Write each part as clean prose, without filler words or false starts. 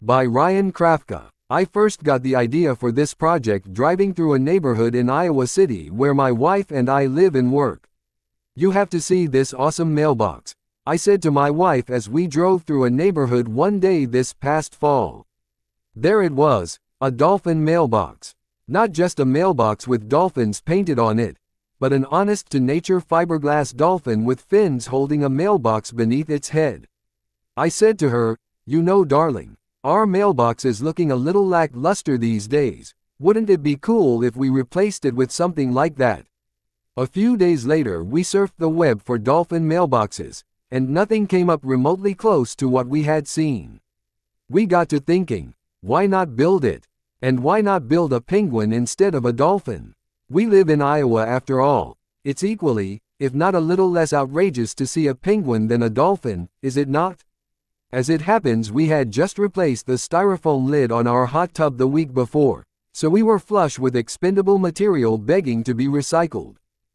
By Ryan Krafka. I first got the idea for this project driving through a neighborhood in Iowa City where my wife and I live and work. "You have to see this awesome mailbox," I said to my wife as we drove through a neighborhood one day this past fall. There it was, a dolphin mailbox. Not just a mailbox with dolphins painted on it, but an honest-to-nature fiberglass dolphin with fins holding a mailbox beneath its head. I said to her, "You know, darling, our mailbox is looking a little lackluster these days. Wouldn't it be cool if we replaced it with something like that?" A few days later we surfed the web for dolphin mailboxes, and nothing came up remotely close to what we had seen. We got to thinking, why not build it? And why not build a penguin instead of a dolphin? We live in Iowa after all. It's equally, if not a little less outrageous to see a penguin than a dolphin, is it not? As it happens, we had just replaced the styrofoam lid on our hot tub the week before, so we were flush with expendable material begging to be recycled.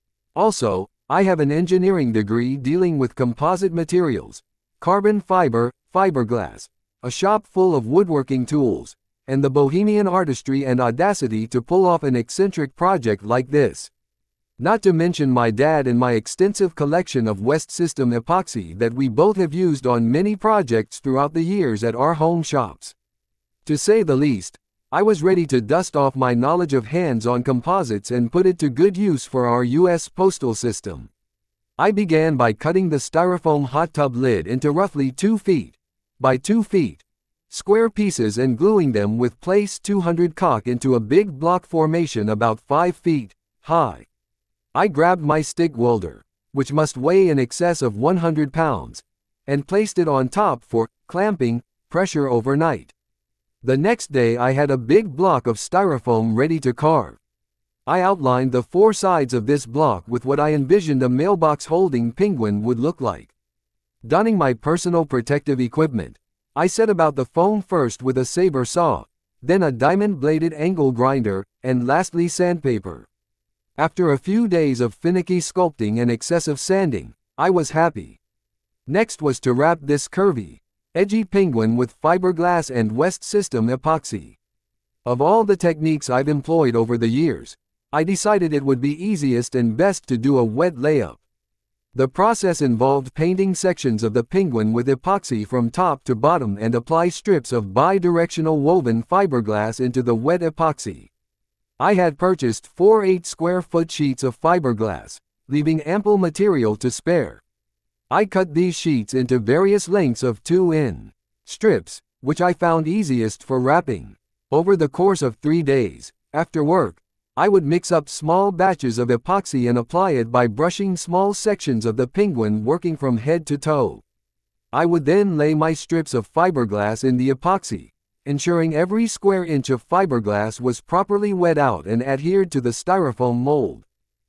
Also, I have an engineering degree dealing with composite materials, carbon fiber, fiberglass, a shop full of woodworking tools, and the bohemian artistry and audacity to pull off an eccentric project like this. Not to mention my dad and my extensive collection of West System epoxy that we both have used on many projects throughout the years at our home shops. To say the least, I was ready to dust off my knowledge of hands-on composites and put it to good use for our U.S. postal system. I began by cutting the styrofoam hot tub lid into roughly 2 feet by 2 feet square pieces and gluing them with Place 200 caulk into a big block formation about 5 feet high. I grabbed my stick welder, which must weigh in excess of 100 pounds, and placed it on top for clamping pressure overnight. The next day I had a big block of styrofoam ready to carve. I outlined the 4 sides of this block with what I envisioned a mailbox-holding penguin would look like. Donning my personal protective equipment, I set about the foam first with a saber saw, then a diamond-bladed angle grinder, and lastly sandpaper. After a few days of finicky sculpting and excessive sanding, I was happy. Next was to wrap this curvy, edgy penguin with fiberglass and West System epoxy. Of all the techniques I've employed over the years, I decided it would be easiest and best to do a wet layup. The process involved painting sections of the penguin with epoxy from top to bottom and apply strips of bi-directional woven fiberglass into the wet epoxy. I had purchased 4 8-square-foot sheets of fiberglass, leaving ample material to spare. I cut these sheets into various lengths of 2-in strips, which I found easiest for wrapping. Over the course of 3 days, after work, I would mix up small batches of epoxy and apply it by brushing small sections of the penguin working from head to toe. I would then lay my strips of fiberglass in the epoxy, ensuring every square inch of fiberglass was properly wet out and adhered to the styrofoam mold.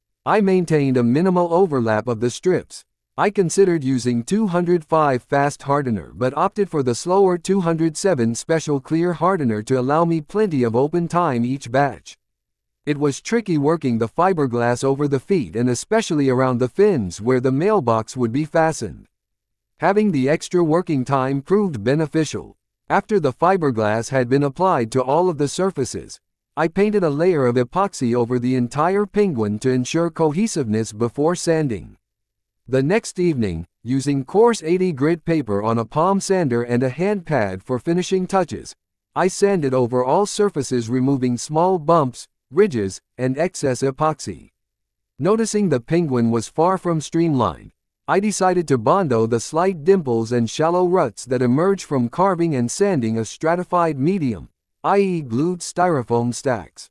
I maintained a minimal overlap of the strips. I considered using 205 fast hardener but opted for the slower 207 special clear hardener to allow me plenty of open time each batch. It was tricky working the fiberglass over the feet and especially around the fins where the mailbox would be fastened. Having the extra working time proved beneficial. After the fiberglass had been applied to all of the surfaces, I painted a layer of epoxy over the entire penguin to ensure cohesiveness before sanding. The next evening, using coarse 80 grit paper on a palm sander and a hand pad for finishing touches, I sanded over all surfaces, removing small bumps, ridges, and excess epoxy. Noticing the penguin was far from streamlined, I decided to bondo the slight dimples and shallow ruts that emerge from carving and sanding a stratified medium, i.e. glued styrofoam stacks.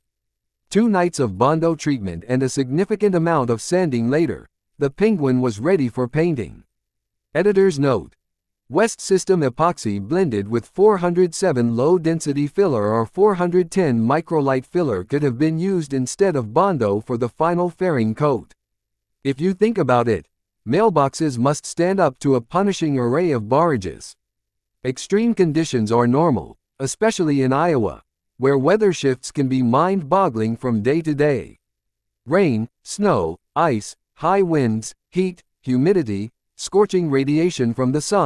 2 nights of bondo treatment and a significant amount of sanding later, the penguin was ready for painting. Editor's note: West System epoxy blended with 407 low-density filler or 410 microlight filler could have been used instead of bondo for the final fairing coat. If you think about it, mailboxes must stand up to a punishing array of barrages. Extreme conditions are normal, especially in Iowa, where weather shifts can be mind-boggling from day to day. Rain, snow, ice, high winds, heat, humidity, scorching radiation from the sun,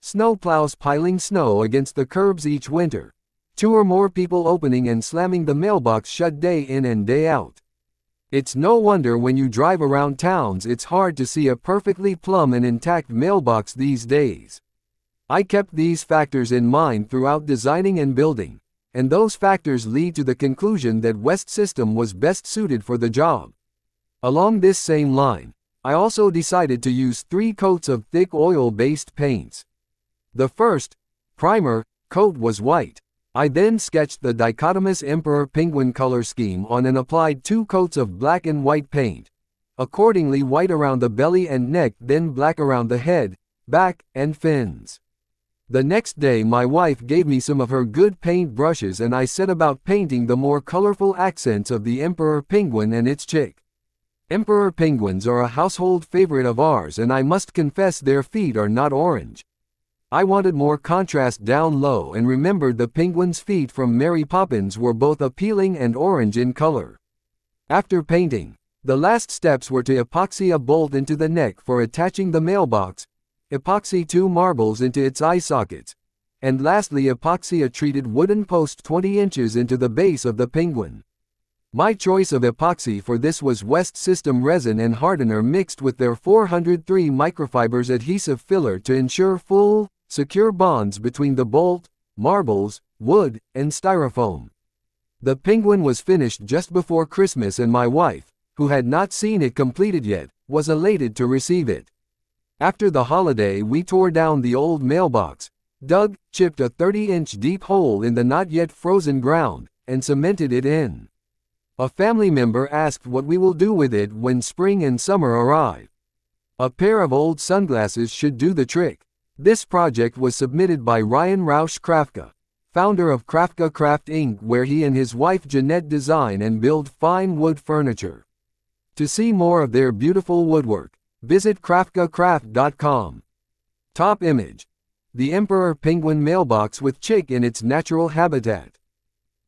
Snowplows piling snow against the curbs each winter. 2 or more people opening and slamming the mailbox shut day in and day out. It's no wonder when you drive around towns it's hard to see a perfectly plumb and intact mailbox these days. I kept these factors in mind throughout designing and building, and those factors lead to the conclusion that West System was best suited for the job. Along this same line, I also decided to use 3 coats of thick oil-based paints. The first, primer, coat was white. I then sketched the dichotomous Emperor Penguin color scheme on and applied 2 coats of black and white paint. Accordingly, white around the belly and neck, then black around the head, back, and fins. The next day my wife gave me some of her good paint brushes and I set about painting the more colorful accents of the Emperor Penguin and its chick. Emperor penguins are a household favorite of ours and I must confess their feet are not orange. I wanted more contrast down low and remembered the penguin's feet from Mary Poppins were both appealing and orange in color. After painting, the last steps were to epoxy a bolt into the neck for attaching the mailbox, epoxy 2 marbles into its eye sockets, and lastly epoxy a treated wooden post 20 inches into the base of the penguin. My choice of epoxy for this was West System resin and hardener mixed with their 403 microfibers adhesive filler to ensure full, secure bonds between the bolt, marbles, wood, and styrofoam. The penguin was finished just before Christmas and my wife, who had not seen it completed yet, was elated to receive it. After the holiday we tore down the old mailbox, chipped a 30-inch deep hole in the not yet frozen ground, and cemented it in. A family member asked what we will do with it when spring and summer arrive. A pair of old sunglasses should do the trick. This project was submitted by Ryan Rausch Krafka, founder of Krafka Craft Inc., where he and his wife Jeanette design and build fine wood furniture. To see more of their beautiful woodwork, visit krafkacraft.com. Top image. The Emperor Penguin mailbox with chick in its natural habitat.